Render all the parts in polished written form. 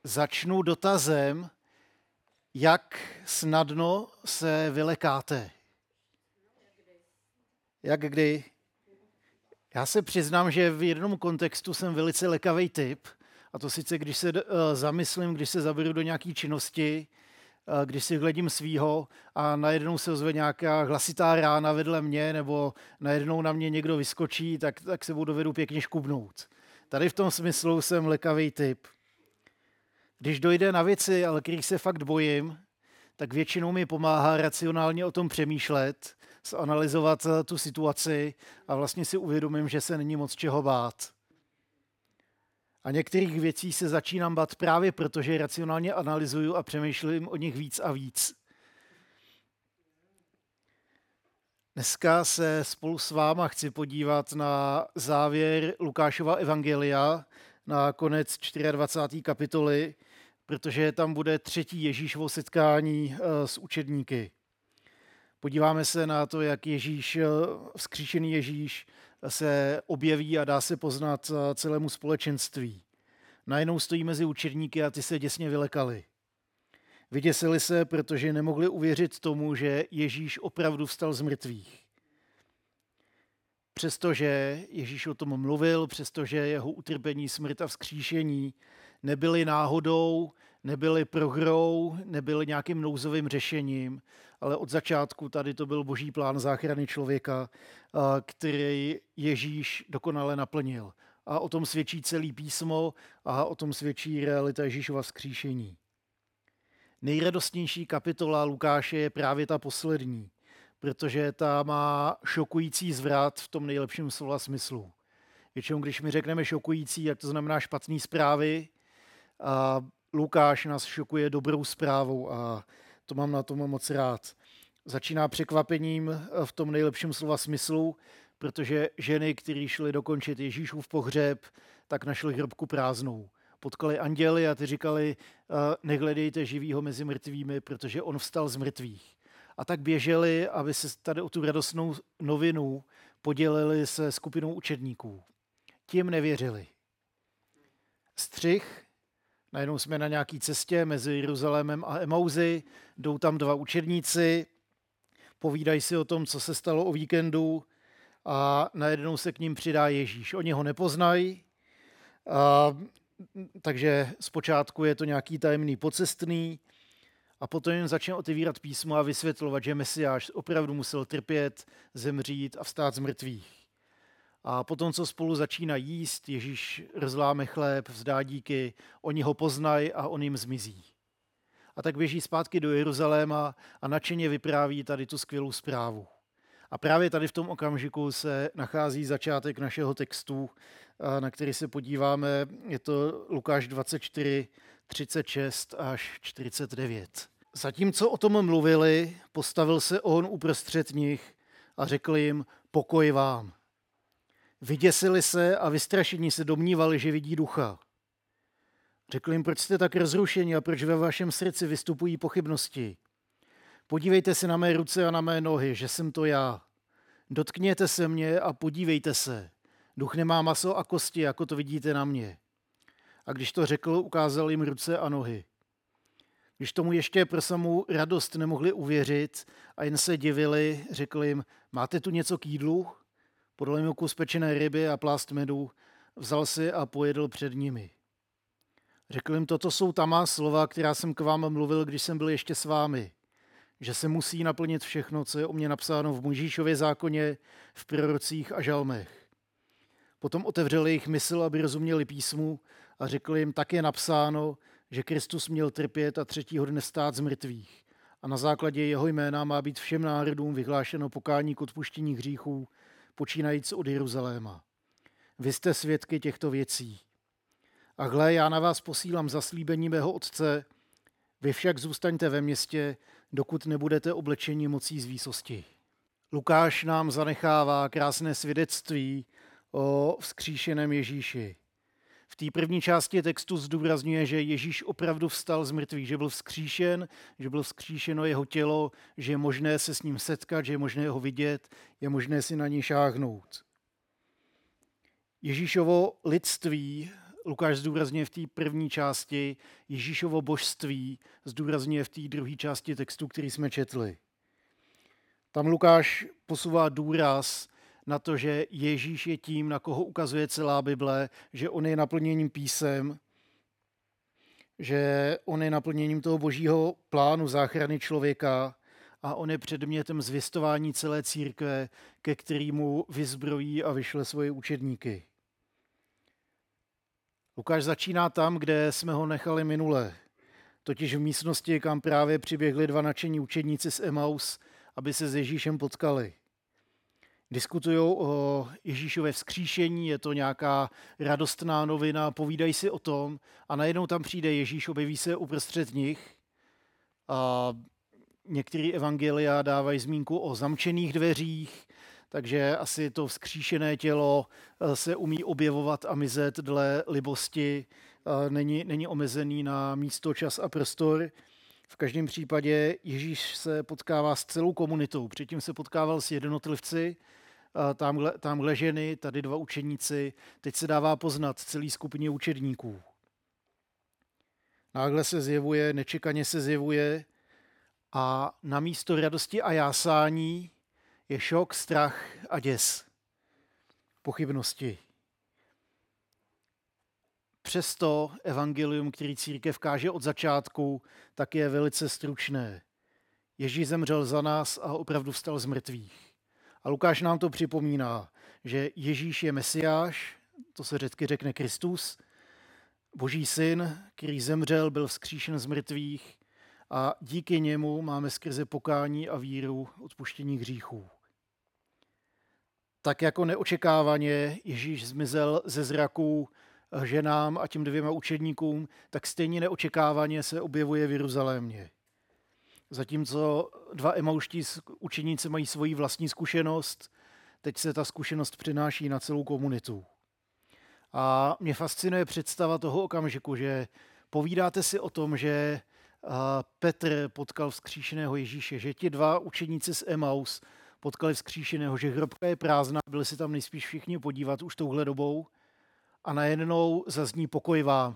Začnu dotazem, jak snadno se vylekáte. Jak kdy? Já se přiznám, že v jednom kontextu jsem velice lekavý typ, a to sice, když se zamyslím, když se zaberu do nějaké činnosti, když si hledím svýho a najednou se ozve nějaká hlasitá rána vedle mě nebo najednou na mě někdo vyskočí, tak se dovedu pěkně škubnout. Tady v tom smyslu jsem lekavý typ. Když dojde na věci, ale kterých se fakt bojím, tak většinou mi pomáhá racionálně o tom přemýšlet, zanalyzovat tu situaci a vlastně si uvědomím, že se není moc čeho bát. A některých věcí se začínám bát právě proto, že racionálně analyzuju a přemýšlím o nich víc a víc. Dneska se spolu s váma chci podívat na závěr Lukášova evangelia, na konec 24. kapitoly, protože tam bude třetí Ježíšovo setkání s učedníky. Podíváme se na to, jak vzkříšený Ježíš se objeví a dá se poznat celému společenství. Najednou stojí mezi učedníky a ty se děsně vylekali. Vyděsili se, protože nemohli uvěřit tomu, že Ježíš opravdu vstal z mrtvých. Přestože Ježíš o tom mluvil, přestože jeho utrpení, smrt a vzkříšení nebyly náhodou, nebyly prohrou, nebyly nějakým nouzovým řešením, ale od začátku tady to byl boží plán záchrany člověka, který Ježíš dokonale naplnil. A o tom svědčí celý písmo a o tom svědčí realita Ježíšova vzkříšení. Nejradostnější kapitola Lukáše je právě ta poslední, protože ta má šokující zvrat v tom nejlepším slova smyslu. Většinou, když mi řekneme šokující, jak to znamená špatné zprávy, a Lukáš nás šokuje dobrou zprávou a to mám na tom moc rád. Začíná překvapením v tom nejlepším slova smyslu, protože ženy, které šly dokončit Ježíšův pohřeb, tak našly hrobku prázdnou. Potkali anděli a ty říkali, nehledejte živýho mezi mrtvými, protože on vstal z mrtvých. A tak běželi, aby se tady o tu radostnou novinu podělili se skupinou učedníků. Tím nevěřili. Střih, najednou jsme na nějaké cestě mezi Jeruzalémem a Emauzy, jdou tam dva učedníci, povídají si o tom, co se stalo o víkendu a najednou se k ním přidá Ježíš. Oni ho nepoznají, takže zpočátku je to nějaký tajemný pocestný a potom jim začne otevírat písmo a vysvětlovat, že Mesiáš opravdu musel trpět, zemřít a vstát z mrtvých. A potom, co spolu začínají jíst, Ježíš rozláme chléb, vzdá díky, oni ho poznají a on jim zmizí. A tak běží zpátky do Jeruzaléma a nadšeně vypráví tady tu skvělou zprávu. A právě tady v tom okamžiku se nachází začátek našeho textu, na který se podíváme. Je to Lukáš 24, 36 až 49. Zatímco o tom mluvili, postavil se on uprostřed nich a řekl jim, pokoj vám. Vyděsili se a vystrašení se domnívali, že vidí ducha. Řekl jim, proč jste tak rozrušeni a proč ve vašem srdci vystupují pochybnosti. Podívejte se na mé ruce a na mé nohy, že jsem to já. Dotkněte se mě a podívejte se. Duch nemá maso a kosti, jako to vidíte na mě. A když to řekl, ukázal jim ruce a nohy. Když tomu ještě pro samou radost nemohli uvěřit a jen se divili, řekl jim, máte tu něco k jídlu? Podal jim kus pečené ryby a plást medu, vzal si a pojedl před nimi. Řekl jim, toto jsou ta má slova, která jsem k vám mluvil, když jsem byl ještě s vámi, že se musí naplnit všechno, co je o mě napsáno v Mojžíšově zákoně, v prorocích a žalmech. Potom otevřel jejich mysl, aby rozuměli písmu a řekl jim, tak je napsáno, že Kristus měl trpět a třetího dne vstát z mrtvých. A na základě jeho jména má být všem národům vyhlášeno pokání k odpuštění hříchů, počínajíc od Jeruzaléma. Vy jste svědky těchto věcí. A hle, já na vás posílám zaslíbení mého otce, vy však zůstaňte ve městě, dokud nebudete oblečeni mocí z výsosti. Lukáš nám zanechává krásné svědectví o vzkříšeném Ježíši. V té první části textu zdůrazňuje, že Ježíš opravdu vstal z mrtvých, že byl vzkříšen, že bylo vzkříšeno jeho tělo, že je možné se s ním setkat, že je možné ho vidět, je možné si na něj šáhnout. Ježíšovo lidství Lukáš zdůrazňuje v té první části Ježíšovo božství, zdůrazňuje v té druhé části textu, který jsme četli. Tam Lukáš posouvá důraz na to, že Ježíš je tím, na koho ukazuje celá Bible, že on je naplněním písem, že on je naplněním toho božího plánu záchrany člověka a on je předmětem zvěstování celé církve, ke kterému vyzbrojí a vyšle svoje učedníky. Lukáš začíná tam, kde jsme ho nechali minule, totiž v místnosti, kam právě přiběhli dva nadšení učedníci z Emaus, aby se s Ježíšem potkali. Diskutují o Ježíšově vzkříšení, je to nějaká radostná novina, povídají si o tom a najednou tam přijde Ježíš, objeví se uprostřed nich a některé evangelia dávají zmínku o zamčených dveřích, takže asi to vzkříšené tělo se umí objevovat a mizet dle libosti, není omezený na místo, čas a prostor. V každém případě Ježíš se potkává s celou komunitou, předtím se potkával s jednotlivci, tamhle ženy, tady dva učeníci, teď se dává poznat celý skupině učedníků. Náhle se zjevuje, nečekaně se zjevuje a na místo radosti a jásání je šok, strach a děs, pochybnosti. Přesto evangelium, který církev káže od začátku, tak je velice stručné. Ježíš zemřel za nás a opravdu vstal z mrtvých. A Lukáš nám to připomíná, že Ježíš je Mesiáš, to se řecky řekne Kristus, Boží syn, který zemřel, byl vzkříšen z mrtvých a díky němu máme skrze pokání a víru odpuštění hříchů. Tak jako neočekávaně Ježíš zmizel ze zraků ženám a těm dvěma učedníkům, tak stejně neočekávaně se objevuje v Jeruzalémě. Zatímco dva emauští učeníci mají svoji vlastní zkušenost, teď se ta zkušenost přináší na celou komunitu. A mě fascinuje představa toho okamžiku, že povídáte si o tom, že Petr potkal vzkříšeného Ježíše, že ti dva učeníci z Emaus potkali vzkříšeného, že hrobka je prázdná, byli si tam nejspíš všichni podívat už touhle dobou a najednou zazní pokoj vám.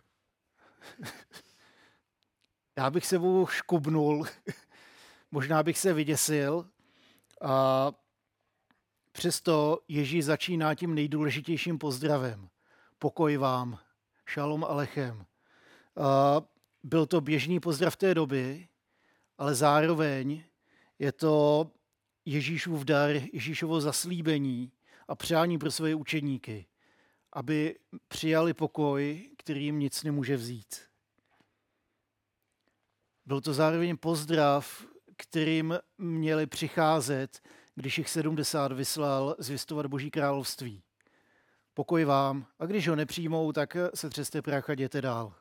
Já bych se mu škubnul, možná bych se vyděsil a přesto Ježíš začíná tím nejdůležitějším pozdravem. Pokoj vám, šalom alechem. Byl to běžný pozdrav té doby, ale zároveň je to Ježíšův dar, Ježíšovo zaslíbení a přání pro své učedníky, aby přijali pokoj, který jim nic nemůže vzít. Byl to zároveň pozdrav, kterým měli přicházet, když jich 70 vyslal zvěstovat Boží království. Pokoj vám, a když ho nepřijmou, tak se třeste prach a jděte dál.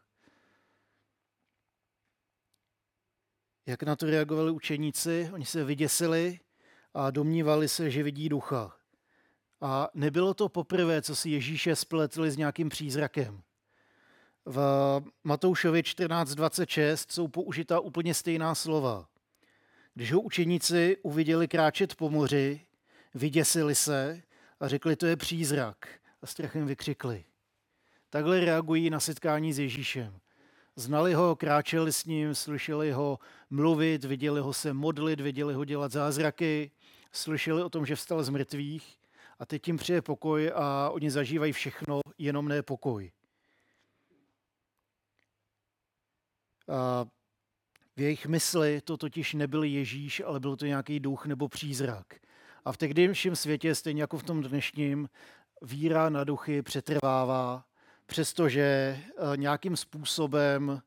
Jak na to reagovali učeníci? Oni se vyděsili a domnívali se, že vidí ducha. A nebylo to poprvé, co si Ježíše spletli s nějakým přízrakem. V Matoušovi 14:26 jsou použita úplně stejná slova. Když ho učeníci uviděli kráčet po moři, vyděsili se a řekli, to je přízrak, a strachem vykřikli. Takhle reagují na setkání s Ježíšem. Znali ho, kráčeli s ním, slyšeli ho mluvit, viděli ho se modlit, viděli ho dělat zázraky, slyšeli o tom, že vstal z mrtvých a teď jim přijde pokoj a oni zažívají všechno, jenom ne pokoj. A v jejich mysli to totiž nebyl Ježíš, ale byl to nějaký duch nebo přízrak. A v tehdejším světě, stejně jako v tom dnešním, víra na duchy přetrvává, přestože nějakým způsobem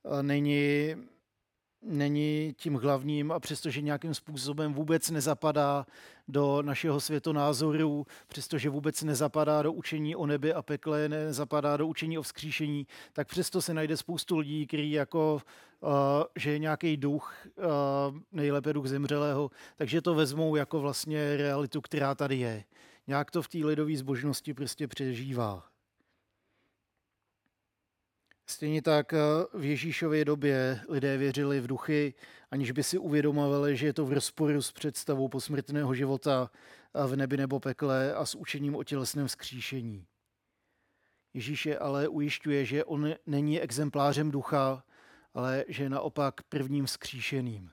není tím hlavním a přestože nějakým způsobem vůbec nezapadá do našeho světonázoru, přestože vůbec nezapadá do učení o nebi a pekle, nezapadá do učení o vzkříšení, tak přesto se najde spoustu lidí, kteří jako, že je nějaký duch, nejlépe duch zemřelého, takže to vezmou jako vlastně realitu, která tady je. Nějak to v té lidové zbožnosti prostě přežívá. Stejně tak v Ježíšově době lidé věřili v duchy, aniž by si uvědomovali, že je to v rozporu s představou posmrtného života v nebi nebo pekle a s učením o tělesném vzkříšení. Ježíš je ale ujišťuje, že on není exemplářem ducha, ale že je naopak prvním vzkříšeným.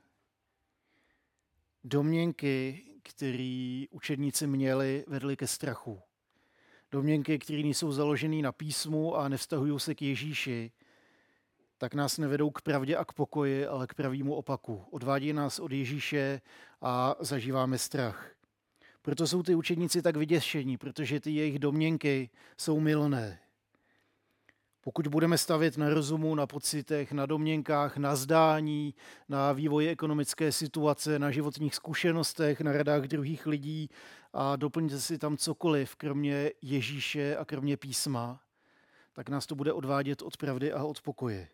Domněnky, které učedníci měli, vedly ke strachu. Domněnky, které nejsou založené na písmu a nevztahují se k Ježíši, tak nás nevedou k pravdě a k pokoji, ale k pravému opaku. Odvádí nás od Ježíše a zažíváme strach. Proto jsou ty učedníci tak vyděšení, protože ty jejich domněnky jsou mylné. Pokud budeme stavět na rozumu, na pocitech, na domněnkách, na zdání, na vývoji ekonomické situace, na životních zkušenostech, na radách druhých lidí a doplňte si tam cokoliv, kromě Ježíše a kromě písma, tak nás to bude odvádět od pravdy a od pokoje.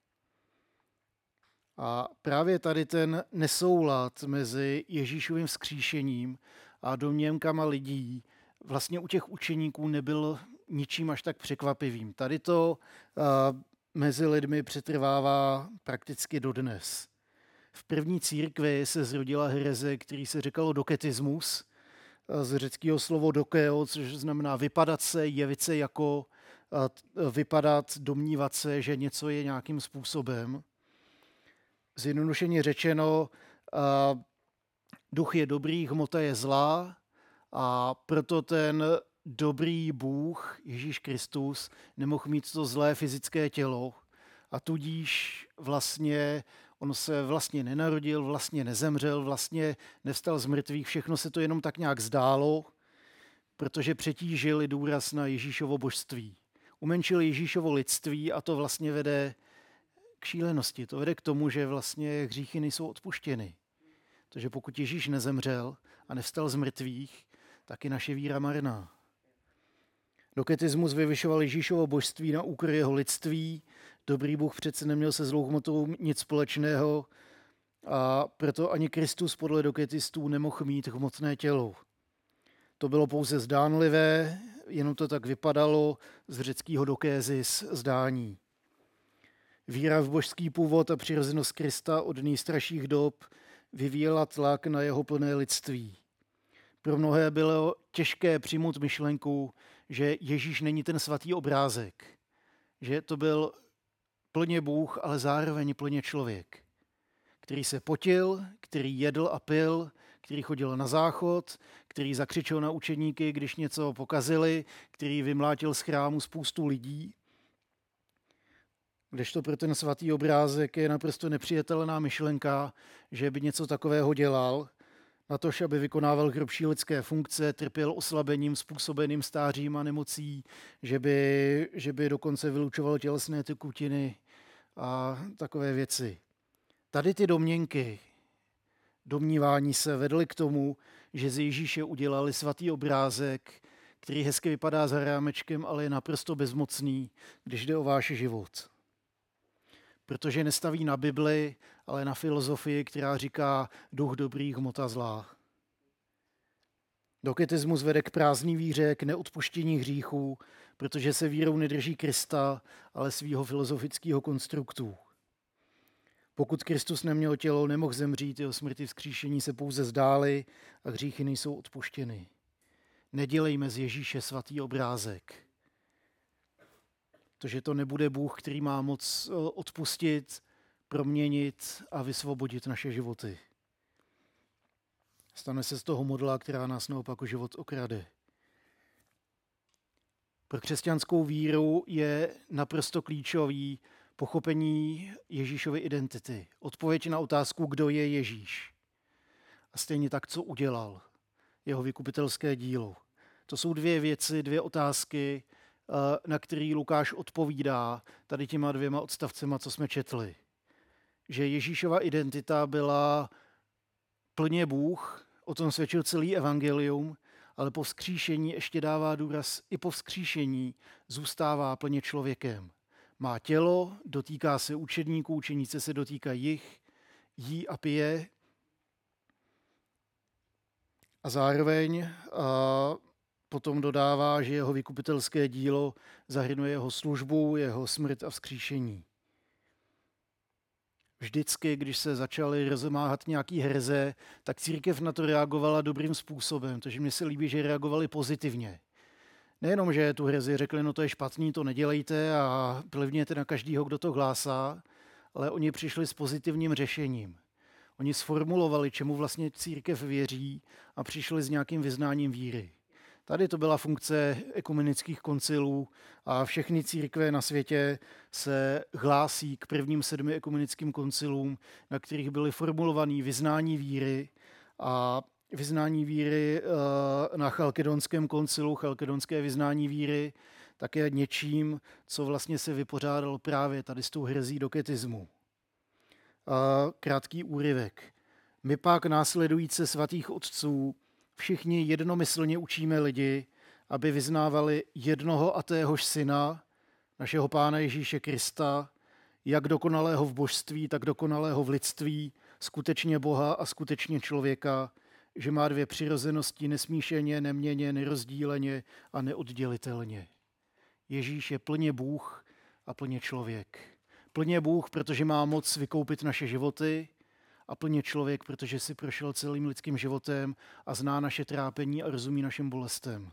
A právě tady ten nesoulad mezi Ježíšovým vzkříšením a domněnkama lidí vlastně u těch učeníků nebyl ničím až tak překvapivým. Tady to mezi lidmi přetrvává prakticky dodnes. V první církvi se zrodila hereze, který se říkalo doketismus, z řeckého slovo dokeo, což znamená vypadat se, jevit se jako, vypadat, domnívat se, že něco je nějakým způsobem. Zjednodušeně řečeno, duch je dobrý, hmota je zlá a proto ten dobrý Bůh, Ježíš Kristus, nemohl mít to zlé fyzické tělo a tudíž vlastně on se vlastně nenarodil, vlastně nezemřel, vlastně nevstal z mrtvých, všechno se to jenom tak nějak zdálo, protože přetížili důraz na Ježíšovo božství. Umenšili Ježíšovo lidství a to vlastně vede k šílenosti. To vede k tomu, že vlastně hříchy nejsou odpuštěny. Takže pokud Ježíš nezemřel a nevstal z mrtvých, tak je naše víra marná. Doketismus vyvyšoval Ježíšovo božství na úkor jeho lidství. Dobrý Bůh přece neměl se zlou hmotou nic společného a proto ani Kristus podle doketistů nemohl mít hmotné tělo. To bylo pouze zdánlivé, jenom to tak vypadalo z řeckého dokézis zdání. Víra v božský původ a přirozenost Krista od nejstarších dob vyvíjela tlak na jeho plné lidství. Pro mnohé bylo těžké přijmout myšlenku, že Ježíš není ten svatý obrázek, že to byl plně Bůh, ale zároveň plně člověk, který se potil, který jedl a pil, který chodil na záchod, který zakřičel na učeníky, když něco pokazili, který vymlátil z chrámu spoustu lidí. Kdežto pro ten svatý obrázek je naprosto nepřijatelná myšlenka, že by něco takového dělal, natož aby vykonával hrubší lidské funkce, trpěl oslabením způsobeným stářím a nemocí, že by dokonce vylučoval tělesné tekutiny a takové věci. Tady ty domněnky, domnívání se vedly k tomu, že z Ježíše udělali svatý obrázek, který hezky vypadá za rámečkem, ale je naprosto bezmocný, když jde o váš život. Protože nestaví na Bibli, ale na filozofii, která říká duch dobrý, hmota zlá. Doketismus vede k prázdný víře, k neodpuštění hříchů, protože se vírou nedrží Krista, ale svýho filozofického konstruktu. Pokud Kristus neměl tělo, nemohl zemřít, jeho smrti vzkříšení se pouze zdály a hříchy nejsou odpuštěny. Nedělejme z Ježíše svatý obrázek. Protože to nebude Bůh, který má moc odpustit, proměnit a vysvobodit naše životy. Stane se z toho modla, která nás naopak o život okrade. Pro křesťanskou víru je naprosto klíčový pochopení Ježíšovy identity. Odpověď na otázku, kdo je Ježíš. A stejně tak, co udělal. Jeho vykupitelské dílo. To jsou dvě věci, dvě otázky, na který Lukáš odpovídá tady těma 2 odstavcema, co jsme četli. Že Ježíšova identita byla plně Bůh, o tom svědčil celý evangelium, ale po vzkříšení ještě dává důraz, i po vzkříšení zůstává plně člověkem. Má tělo, dotýká se učedníků, učeníci se dotýkají jich, jí a pije a zároveň potom dodává, že jeho vykupitelské dílo zahrnuje jeho službu, jeho smrt a vzkříšení. Vždycky, když se začaly rozemáhat nějaký hereze, tak církev na to reagovala dobrým způsobem, takže mně se líbí, že reagovali pozitivně. Nejenom, že tu herezi řekli, no to je špatný, to nedělejte a plivněte na každýho, kdo to hlásá, ale oni přišli s pozitivním řešením. Oni sformulovali, čemu vlastně církev věří a přišli s nějakým vyznáním víry. Tady to byla funkce ekumenických koncilů a všechny církve na světě se hlásí k prvním 7 ekumenickým koncilům, na kterých byly formulované vyznání víry a vyznání víry na Chalkedonském koncilu, chalkedonské vyznání víry, také něčím, co vlastně se vypořádalo právě tady s tou herezí doketismu. Krátký úryvek. My pak následující svatých otců všichni jednomyslně učíme lidi, aby vyznávali jednoho a téhož syna, našeho Pána Ježíše Krista, jak dokonalého v božství, tak dokonalého v lidství, skutečně Boha a skutečně člověka, že má 2 přirozenosti nesmíšeně, neměnně, nerozdíleně a neoddělitelně. Ježíš je plně Bůh a plně člověk. Plně Bůh, protože má moc vykoupit naše životy, a plně člověk, protože si prošel celým lidským životem a zná naše trápení a rozumí našim bolestem.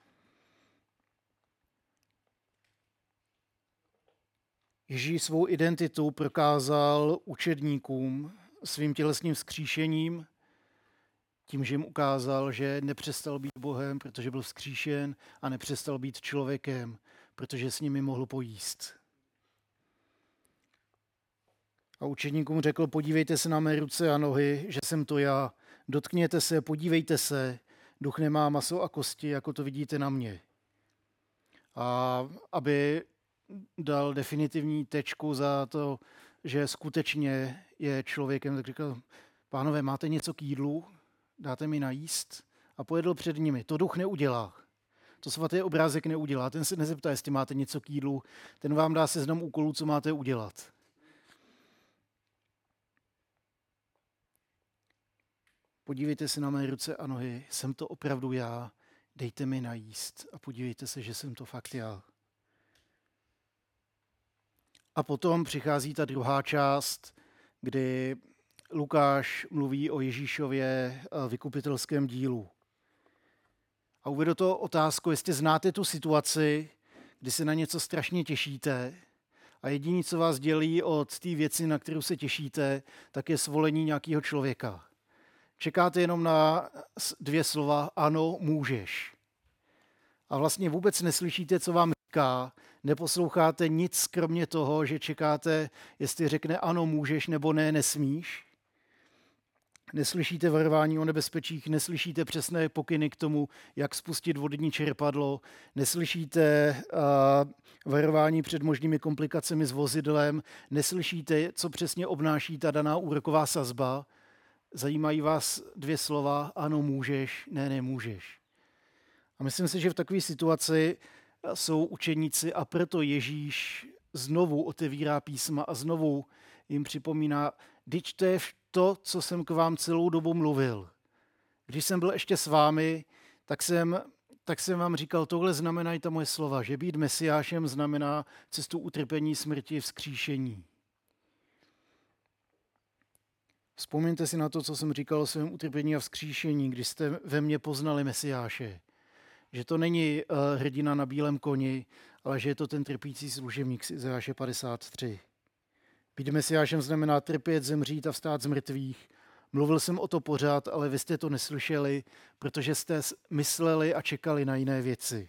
Ježíš svou identitu prokázal učedníkům svým tělesným vzkříšením, tím, že jim ukázal, že nepřestal být Bohem, protože byl vzkříšen, a nepřestal být člověkem, protože s nimi mohl pojíst. A učedníkům řekl, podívejte se na mé ruce a nohy, že jsem to já. Dotkněte se, podívejte se, duch nemá maso a kosti, jako to vidíte na mě. A aby dal definitivní tečku za to, že skutečně je člověkem, tak říkal, pánové, máte něco k jídlu? Dáte mi najíst? A pojedl před nimi. To duch neudělá. To svatý obrázek neudělá. Ten se nezeptá, jestli máte něco k jídlu. Ten vám dá seznam úkolů, co máte udělat. Podívejte se na mé ruce a nohy, jsem to opravdu já, dejte mi najíst a podívejte se, že jsem to fakt já. A potom přichází ta druhá část, kdy Lukáš mluví o Ježíšově vykupitelském dílu. A uvedu to otázku, jestli znáte tu situaci, kdy se na něco strašně těšíte a jediné, co vás dělí od té věci, na kterou se těšíte, tak je svolení nějakého člověka. Čekáte jenom na 2 slova, ano, můžeš. A vlastně vůbec neslyšíte, co vám říká, neposloucháte nic, kromě toho, že čekáte, jestli řekne ano, můžeš, nebo ne, nesmíš. Neslyšíte varování o nebezpečích, neslyšíte přesné pokyny k tomu, jak spustit vodní čerpadlo, neslyšíte varování před možnými komplikacemi s vozidlem, neslyšíte, co přesně obnáší ta daná úroková sazba. Zajímají vás 2 slova, ano, můžeš, ne, nemůžeš. A myslím si, že v takové situaci jsou učeníci a proto Ježíš znovu otevírá písma a znovu jim připomíná, vždyť to je to, co jsem k vám celou dobu mluvil. Když jsem byl ještě s vámi, tak jsem vám říkal, tohle znamenají ta moje slova, že být mesiášem znamená cestu utrpení, smrti, vzkříšení. Vzpomeňte si na to, co jsem říkal o svém utrpení a vzkříšení, když jste ve mně poznali Mesiáše. Že to není hrdina na bílém koni, ale že je to ten trpící služebník z Izajáše 53. Být Mesiášem znamená trpět, zemřít a vstát z mrtvých. Mluvil jsem o to pořád, ale vy jste to neslyšeli, protože jste mysleli a čekali na jiné věci.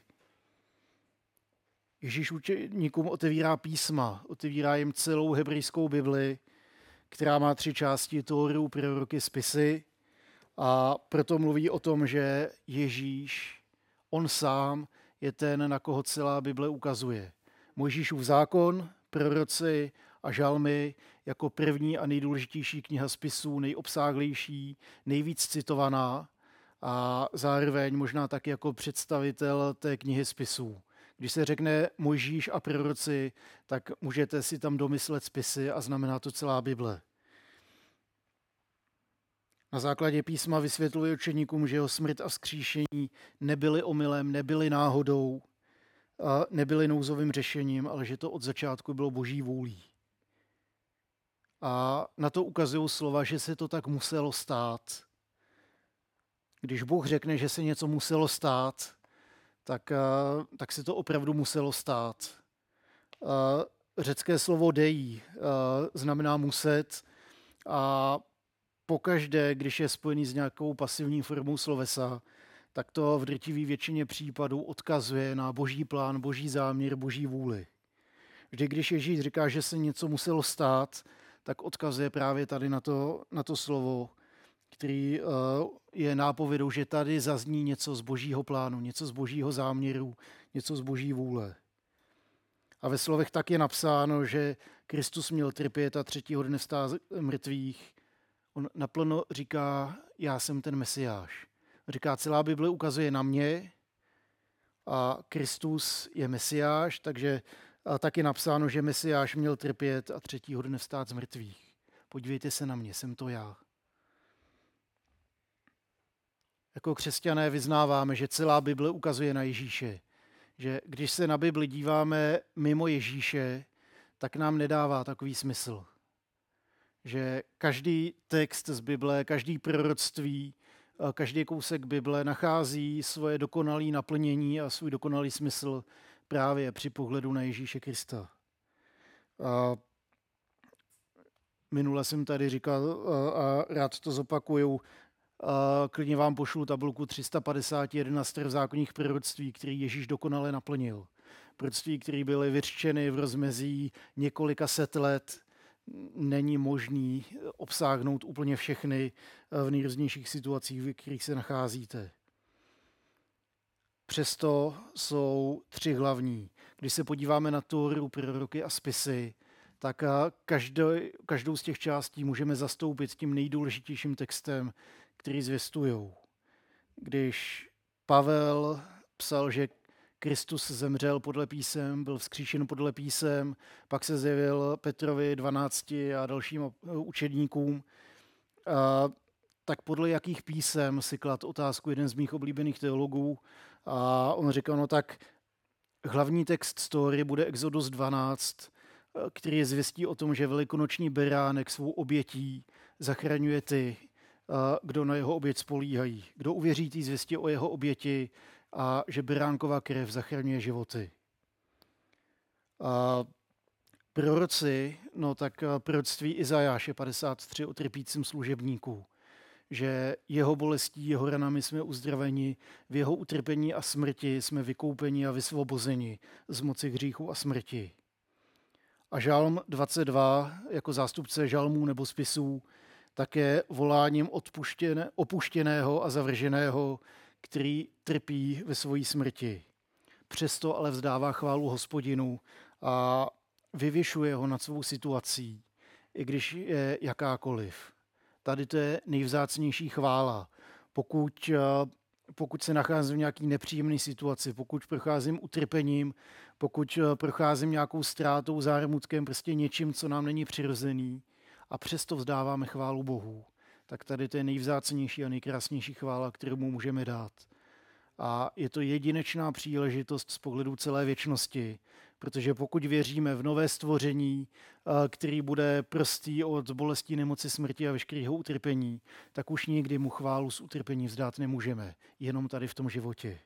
Ježíš učeníkům otevírá písma, otevírá jim celou hebrejskou Bibli, která má 3 části, Tóru, proroky, spisy, a proto mluví o tom, že Ježíš, on sám, je ten, na koho celá Bible ukazuje. Mojžíšův zákon, proroci a žalmy jako první a nejdůležitější kniha spisů, nejobsáhlejší, nejvíc citovaná a zároveň možná taky jako představitel té knihy spisů. Když se řekne Mojžíš a proroci, tak můžete si tam domyslet spisy a znamená to celá Bible. Na základě písma vysvětluje učeníkům, že jeho smrt a vzkříšení nebyly omylem, nebyly náhodou, a nebyly nouzovým řešením, ale že to od začátku bylo boží vůlí. A na to ukazují slova, že se to tak muselo stát. Když Bůh řekne, že se něco muselo stát, tak se to opravdu muselo stát. Řecké slovo dei znamená muset a pokaždé, když je spojený s nějakou pasivní formou slovesa, tak to v drtivé většině případů odkazuje na boží plán, boží záměr, boží vůli. Vždy, když Ježíš říká, že se něco muselo stát, tak odkazuje právě tady na to slovo, který je nápovědou, že tady zazní něco z božího plánu, něco z božího záměru, něco z boží vůle. A ve slovech tak je napsáno, že Kristus měl trpět a třetího dne vstát z mrtvých. On naplno říká, já jsem ten Mesiáš. Říká, celá Bible ukazuje na mě a Kristus je Mesiáš, takže tak je napsáno, že Mesiáš měl trpět a třetího dne vstát z mrtvých. Podívejte se na mě, jsem to já. Jako křesťané vyznáváme, že celá Bible ukazuje na Ježíše. Že když se na Bibli díváme mimo Ježíše, tak nám nedává takový smysl. Že každý text z Bible, každý proroctví, každý kousek Bible nachází svoje dokonalé naplnění a svůj dokonalý smysl právě při pohledu na Ježíše Krista. Minule jsem tady říkal a rád to zopakuju, klidně vám pošlu tabulku 351 starozákonních proroctví, který Ježíš dokonale naplnil. Proroctví, které byly vyřčeny v rozmezí několika set let, není možný obsáhnout úplně všechny v nejrůznějších situacích, v kterých se nacházíte. Přesto jsou 3 hlavní. Když se podíváme na Tóru, proroky a spisy, tak každou z těch částí můžeme zastoupit tím nejdůležitějším textem, který zvěstujou. Když Pavel psal, že Kristus zemřel podle písem, byl vzkříšen podle písem, pak se zjevil Petrovi 12 a dalším učedníkům, tak podle jakých písem si klad otázku jeden z mých oblíbených teologů a on říkal, no tak hlavní text story bude Exodus 12, který zvěstí o tom, že velikonoční beránek svou obětí zachraňuje ty, kdo na jeho oběť spolíhají. Kdo uvěří té zvěstí o jeho oběti a že beránková krev zachraňuje životy. A proroci, no tak proroctví Izajáše 53 o trpícím služebníku, že jeho bolestí, jeho ranami jsme uzdraveni, v jeho utrpení a smrti jsme vykoupeni a vysvobozeni z moci hříchu a smrti. A žalm 22 jako zástupce žalmů nebo spisů také voláním opuštěného a zavrženého, který trpí ve svojí smrti. Přesto ale vzdává chválu Hospodinu a vyvyšuje ho nad svou situací, i když je jakákoliv. Tady to je nejvzácnější chvála. Pokud se nacházím v nějaké nepříjemné situaci, pokud procházím utrpením, pokud procházím nějakou ztrátou, zármutkem, prostě něčím, co nám není přirozený a přesto vzdáváme chválu Bohu, tak tady to je nejvzácnější a nejkrásnější chvála, kterou mu můžeme dát. A je to jedinečná příležitost z pohledu celé věčnosti, protože pokud věříme v nové stvoření, který bude prostý od bolestí, nemoci, smrti a veškerého utrpení, tak už nikdy mu chválu z utrpení vzdát nemůžeme, jenom tady v tom životě.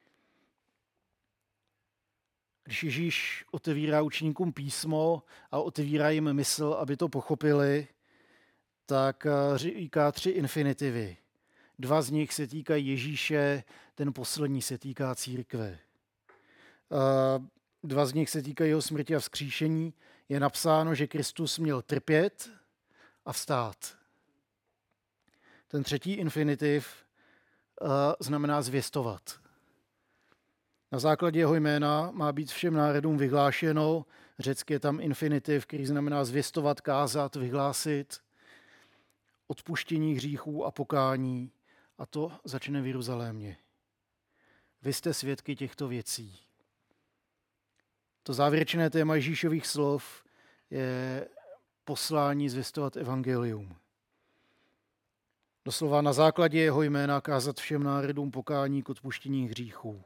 Když Ježíš otevírá učeníkům písmo a otevírá jim mysl, aby to pochopili, tak říká 3 infinitivy. 2 z nich se týkají Ježíše, ten poslední se týká církve. 2 z nich se týkají jeho smrti a vzkříšení. Je napsáno, že Kristus měl trpět a vstát. Ten 3. infinitiv znamená zvěstovat. Na základě jeho jména má být všem národům vyhlášeno. Řecky je tam infinitiv, který znamená zvěstovat, kázat, vyhlásit, odpuštění hříchů a pokání. A to začne v Jeruzalémě. Vy jste svědky těchto věcí. To závěrečné téma Ježíšových slov je poslání zvěstovat evangelium. Doslova na základě jeho jména kázat všem národům pokání k odpuštění hříchů.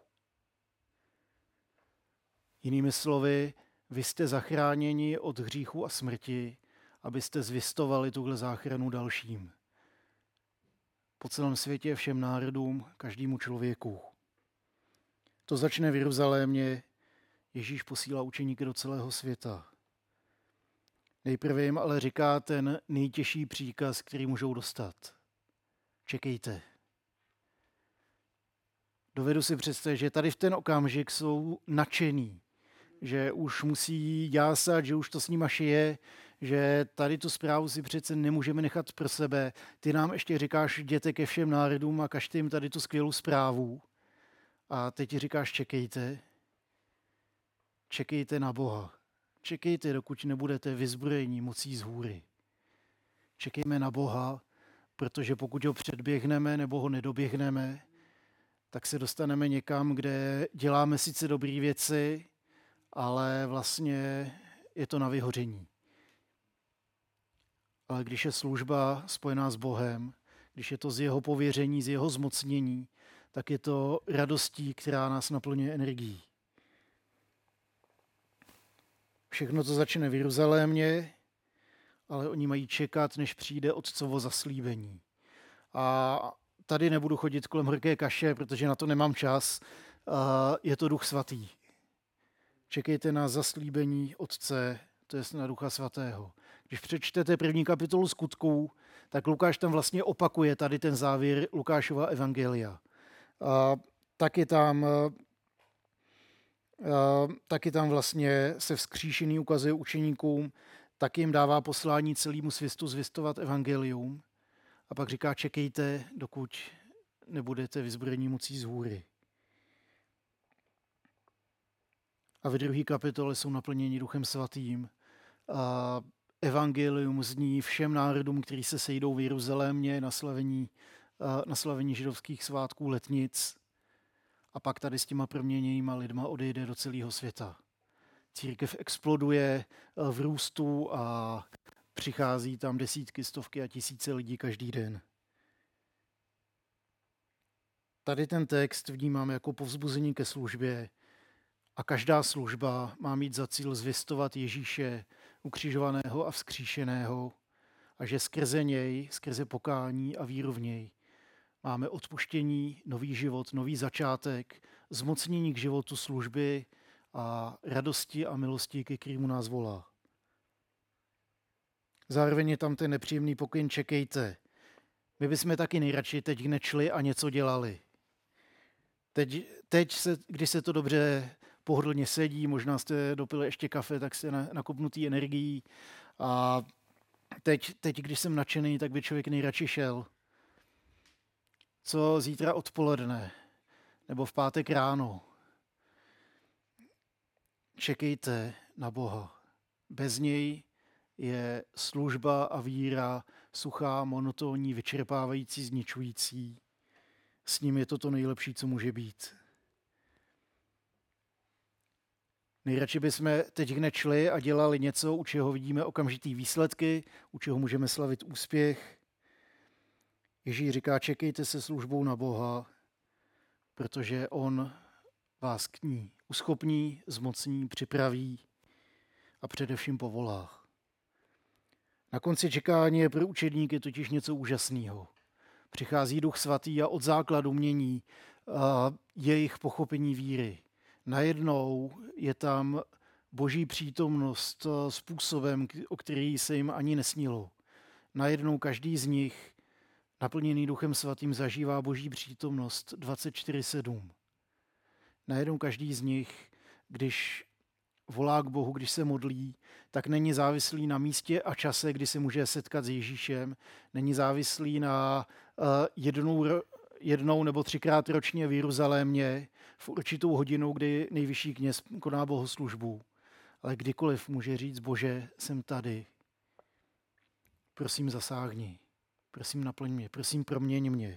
Jinými slovy, vy jste zachráněni od hříchu a smrti, abyste zvěstovali tuhle záchranu dalším. Po celém světě všem národům, každému člověku. to začne v Jeruzalémě. Ježíš posílá učeníky do celého světa. Nejprve jim ale říká ten nejtěžší příkaz, který můžou dostat. Čekejte. Dovedu si představit, že tady v ten okamžik jsou nadšení, že už musí jásat, že už to s nima šije, že tady tu zprávu si přece nemůžeme nechat pro sebe. Ty nám ještě říkáš, jděte ke všem národům a kažte jim tady tu skvělou zprávu. A teď ti říkáš, čekejte. Čekejte na Boha. Čekejte, dokud nebudete vyzbrojení mocí z hůry. Čekejme na Boha, protože pokud ho předběhneme nebo ho nedoběhneme, tak se dostaneme někam, kde děláme sice dobré věci, ale vlastně je to na vyhoření. Ale když je služba spojená s Bohem, když je to z jeho pověření, z jeho zmocnění, tak je to radostí, která nás naplňuje energií. Všechno to začne v Jeruzalémě, ale oni mají čekat, než přijde Otcovo zaslíbení. A tady nebudu chodit kolem horké kaše, protože na to nemám čas. Je to Duch Svatý. Čekejte na zaslíbení Otce, to je na Ducha Svatého. Když přečtete první kapitolu Skutků, tak Lukáš tam vlastně opakuje tady ten závěr Lukášova evangelia. Taky tam vlastně se vzkříšený ukazuje učeníkům, taky jim dává poslání celému světu zvěstovat evangelium. A pak říká, čekejte, dokud nebudete vyzbrojení mocí z hůry. A ve druhé kapitole jsou naplněni Duchem Svatým. A evangelium zní všem národům, kteří se sejdou v Jeruzalémě na slavení židovských svátků letnic. A pak tady s těma proměněnýma lidma odejde do celého světa. Církev exploduje v růstu a přichází tam desítky, stovky a tisíce lidí každý den. Tady ten text vnímám jako povzbuzení ke službě a každá služba má mít za cíl zvěstovat Ježíše ukřižovaného a vzkříšeného a že skrze něj, skrze pokání a víru v něj máme odpuštění, nový život, nový začátek, zmocnění k životu služby a radosti a milosti, ke kterému nás volá. Zároveň je tam ten nepříjemný pokyn, čekejte. My bychom taky nejradši teď nečli a něco dělali. Teď když se to dobře pohodlně sedí, možná jste dopili ještě kafe, tak jste nakopnutý energií. A teď, když jsem nadšený, tak by člověk nejradši šel. Co zítra odpoledne nebo v pátek ráno? Čekejte na Boha. Bez něj je služba a víra suchá, monotónní, vyčerpávající, zničující. S ním je to to nejlepší, co může být. Nejradši bychom teď nečli a dělali něco, u čeho vidíme okamžitý výsledky, u čeho můžeme slavit úspěch. Ježíš říká, čekejte se službou na Boha, protože on vás k ní uschopní, zmocní, připraví a především povolá. Na konci čekání je pro učedníky totiž něco úžasného. Přichází Duch Svatý a od základu mění jejich pochopení víry. Najednou je tam Boží přítomnost způsobem, o který se jim ani nesnilo. Najednou každý z nich, naplněný Duchem Svatým, zažívá Boží přítomnost 24/7. Najednou každý z nich, když volá k Bohu, když se modlí, tak není závislý na místě a čase, kdy se může setkat s Ježíšem. Není závislý na jednou nebo 3krát ročně v Jeruzalémě v určitou hodinu, kdy nejvyšší kněz koná bohoslužbu. Ale kdykoliv může říct, Bože, jsem tady. Prosím, zasáhni. Prosím, naplň mě. Prosím, proměň mě.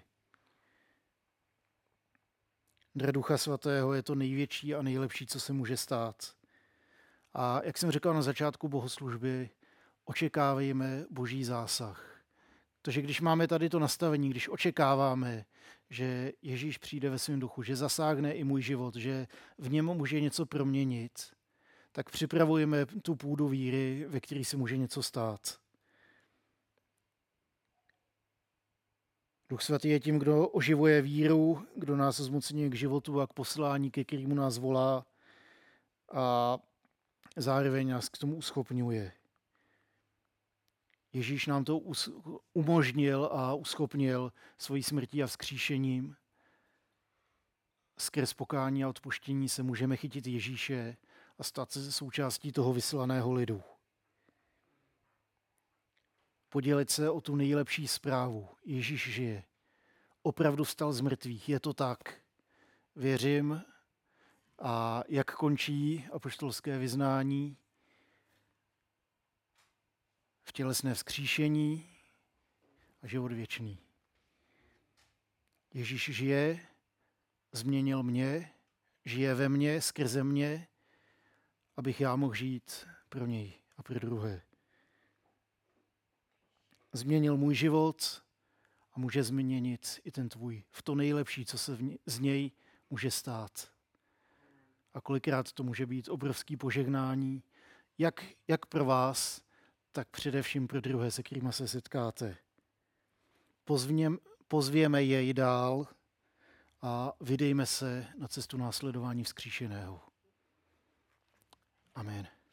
Dar Ducha Svatého je to největší a nejlepší, co se může stát. A jak jsem říkal na začátku bohoslužby, očekávejme Boží zásah. Protože když máme tady to nastavení, když očekáváme, že Ježíš přijde ve svém duchu, že zasáhne i můj život, že v něm může něco proměnit, tak připravujeme tu půdu víry, ve které se může něco stát. Duch Svatý je tím, kdo oživuje víru, kdo nás zmocňuje k životu a k poslání, ke kterému nás volá a zároveň nás k tomu uschopňuje. Ježíš nám to umožnil a uschopnil svojí smrtí a vzkříšením. Skrz pokání a odpuštění se můžeme chytit Ježíše a stát se součástí toho vyslaného lidu. Podělit se o tu nejlepší zprávu. Ježíš žije. Opravdu vstal z mrtvých. Je to tak. Věřím. A jak končí apoštolské vyznání? V tělesné vzkříšení a život věčný. Ježíš žije, změnil mě, žije ve mně, skrze mě, abych já mohl žít pro něj a pro druhé. Změnil můj život a může změnit i ten tvůj v to nejlepší, co se z něj může stát. A kolikrát to může být obrovský požehnání, jak pro vás, tak především pro druhé, se kterými se setkáte. Pozvěme jej dál a vydejme se na cestu následování vzkříšeného. Amen.